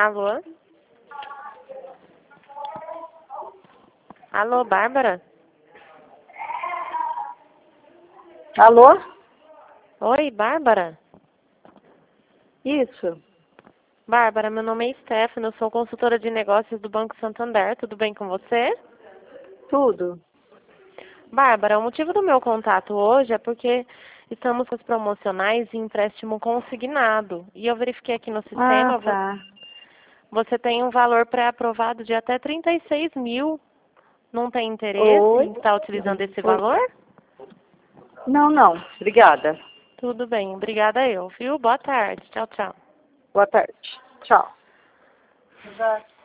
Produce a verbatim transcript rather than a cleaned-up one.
Alô? Alô, Bárbara? Alô? Oi, Bárbara? Isso. Bárbara, meu nome é Stephanie, eu sou consultora de negócios do Banco Santander. Tudo bem com você? Tudo. Bárbara, o motivo do meu contato hoje é porque estamos com os promocionais em empréstimo consignado. E eu verifiquei aqui no Ah, sistema, vo- tá. você tem um valor pré-aprovado de até trinta e seis mil. Não tem interesse Oi? em estar utilizando esse Oi. valor? Não, não. Obrigada. Tudo bem, obrigada eu, viu? Boa tarde. Tchau, tchau. Boa tarde. Tchau.